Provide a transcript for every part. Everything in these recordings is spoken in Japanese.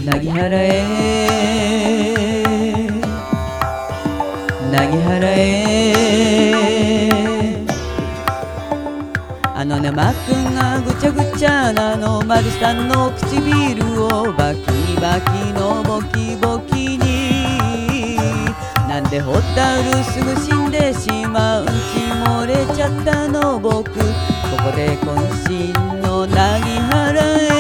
凪原へ凪原へあのねマックンがぐちゃぐちゃなのマリさんの唇をバキバキのボキボキになんでホタルすぐ死んでしまう血漏れちゃったの僕ここで渾身の凪原へ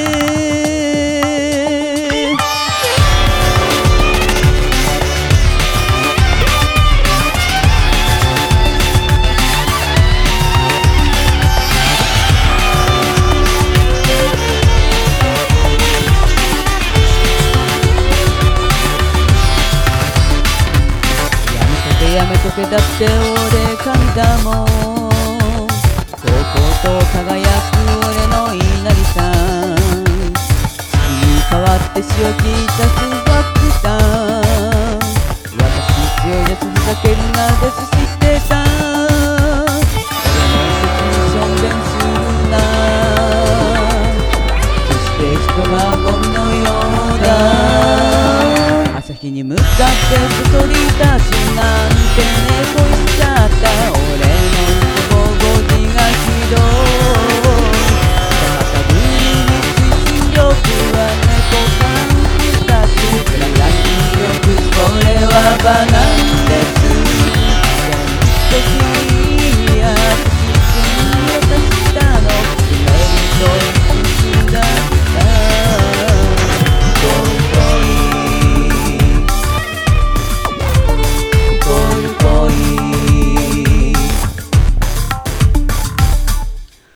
やめとけだって俺神だもん高校と輝く俺の稲荷さん月に変わって潮切ったスワックさん私強いですふざけるなです知ってた俺の説にしょんべんするなそして人がゴミのようだ朝日に向かってそそり立つなんてね